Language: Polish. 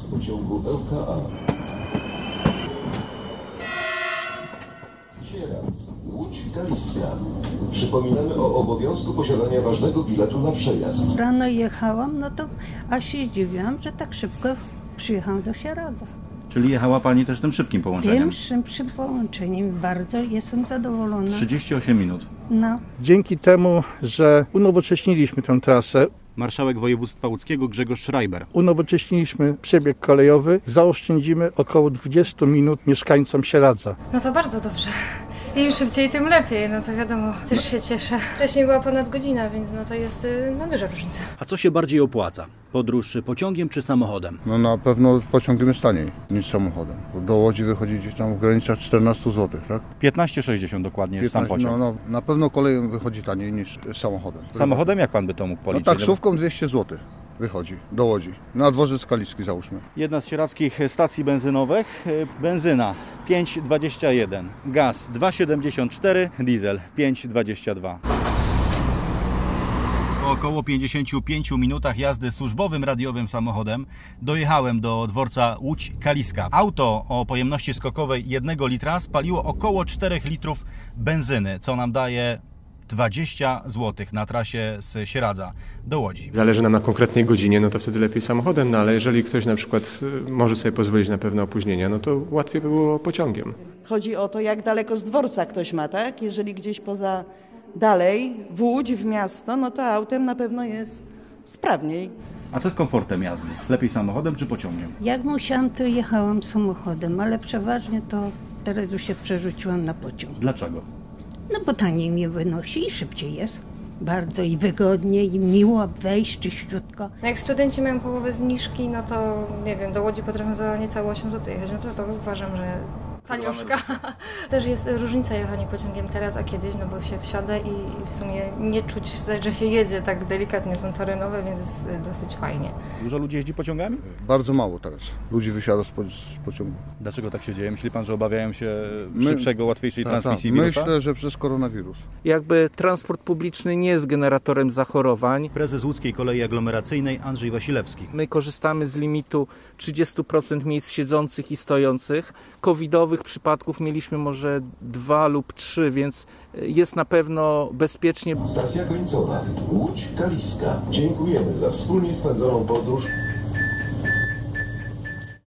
pociągu LKA. Sieradz, Łódź Kaliska. Przypominamy o obowiązku posiadania ważnego biletu na przejazd. Rano jechałam, no to aż się zdziwiłam, że tak szybko przyjechałam do Sieradza. Czyli jechała Pani też tym szybkim połączeniem? Tym szybszym połączeniem. Bardzo jestem zadowolona. 38 minut. No. Dzięki temu, że unowocześniliśmy tę trasę, Marszałek województwa łódzkiego Grzegorz Schreiber. unowocześniliśmy przebieg kolejowy, zaoszczędzimy około 20 minut mieszkańcom Sieradza. No to bardzo dobrze. Im szybciej, tym lepiej, no to wiadomo, też się cieszę. Wcześniej była ponad godzina, więc no to jest duża różnica. A co się bardziej opłaca? Podróż pociągiem czy samochodem? No na pewno pociągiem jest taniej niż samochodem. Bo do Łodzi wychodzi gdzieś tam w granicach 14 zł, tak? 15,60 dokładnie jest sam pociąg. No, na pewno koleją wychodzi taniej niż samochodem. Samochodem jak Pan by to mógł No policzyć? taksówką 200 zł wychodzi do Łodzi. Na dworzec Kaliski załóżmy. Jedna z sieradzkich stacji benzynowych. Benzyna 5,21, gaz 2,74, diesel 5,22. Po około 55 minutach jazdy służbowym radiowym samochodem dojechałem do dworca Łódź Kaliska. Auto o pojemności skokowej 1 litra spaliło około 4 litrów benzyny, co nam daje 20 zł na trasie z Sieradza do Łodzi. Zależy nam na konkretnej godzinie, no to wtedy lepiej samochodem, no ale jeżeli ktoś na przykład może sobie pozwolić na pewne opóźnienia, no to łatwiej by było pociągiem. Chodzi o to, jak daleko z dworca ktoś ma, tak? Jeżeli gdzieś poza dalej, w Łódź, w miasto, no to autem na pewno jest sprawniej. A co z komfortem jazdy? Lepiej samochodem czy pociągiem? Jak musiałam, to jechałam samochodem, ale przeważnie to teraz już się przerzuciłam na pociąg. Dlaczego? No bo taniej mnie wynosi i szybciej jest. Bardzo i wygodnie, i miło wejść czyściutko. No jak studenci mają połowę zniżki, no to nie wiem, do Łodzi potrafią za niecałe 8 zł jechać, no to uważam, że tanioszka. Też jest różnica jechania pociągiem teraz, a kiedyś, no bo się wsiada i w sumie nie czuć, że się jedzie tak delikatnie, są tory nowe, więc jest dosyć fajnie. Dużo ludzi jeździ pociągami? Bardzo mało teraz ludzi wysiada z pociągu. Dlaczego tak się dzieje? Myśli Pan, że obawiają się szybszego, łatwiejszej transmisji Tak. wirusa? Myślę, że przez koronawirus. Jakby transport publiczny nie jest generatorem zachorowań. Prezes Łódzkiej Kolei Aglomeracyjnej Andrzej Wasilewski. My korzystamy z limitu 30% miejsc siedzących i stojących. Covidowych przypadków mieliśmy może 2 lub 3, więc jest na pewno bezpiecznie. Stacja końcowa. Łódź Kaliska. Dziękujemy za wspólnie spędzoną podróż.